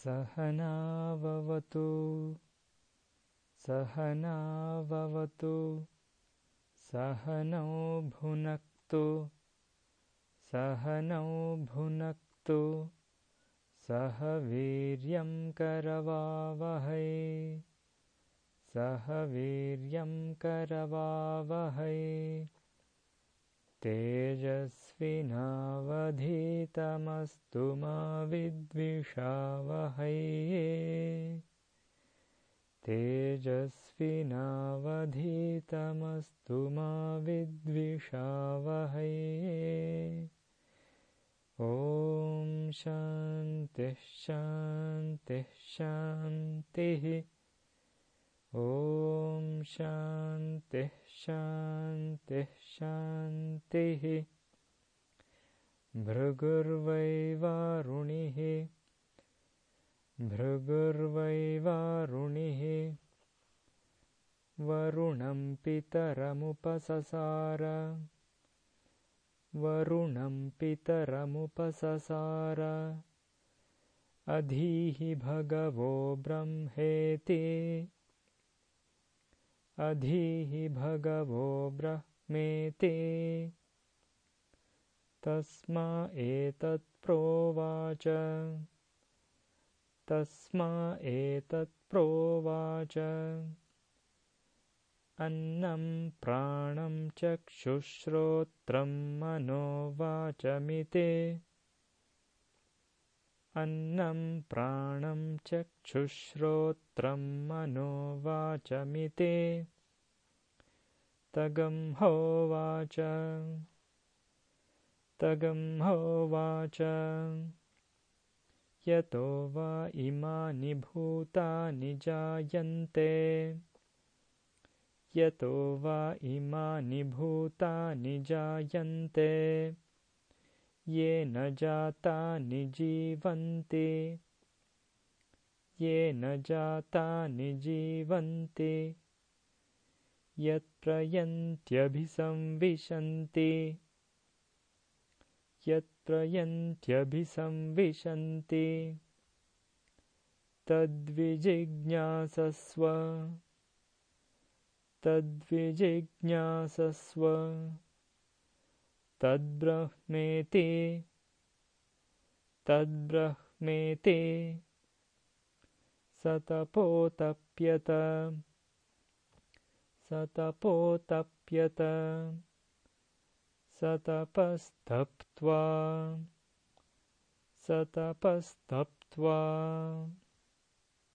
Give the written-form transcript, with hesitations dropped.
सहनाववतु सहनाववतु सहनौ भुनक्तु सहनौ भुनक्तु सह वीर्यं करवावहै सह वीर्यं करवावहै तेजस्विनावधीतमस्तु मा विद्विषावहै तेजस्विनावधीतमस्तु मा विद्विषावहै ॐ शान्तिः शान्तिः शान्तिः ॐ शान्तिः शान्तिः शान्तिः भृगुर्वैवारुणिः भृगुर्वैवारुणिः वरुणं पितरमुपससार वरुणं पितरमुपससार अधीहि भगवो ब्रह्मेति अधीहि भगवो ब्रह्मेति तस्मा एतत् प्रोवाच तस्मा एतत् प्रोवाच अन्नं प्राणं चक्षुश्रोत्रं मनोवाचमिति अन्नं प्राणं चक्षुश्रोत्रं मनोवाचमिति तगं होवाच तगं होवाच यतो वा इमानि भूतानि जायन्ते यतो वा इमानि भूतानि जायन्ते येन जातानि जीवन्ति येन जातानि जीवन्ति यत्प्रयन्त्यभिसंविशन्ति यत्प्रयन्त्यभिसंविशन्ति तद्विजिज्ञासस्व तद्विजिज्ञासस्व तद्ब्रह्मेति तद्ब्रह्मेति सतपोतप्यत सतपोतप्यत सतपस्तप्त्वा सतपस्तप्त्वा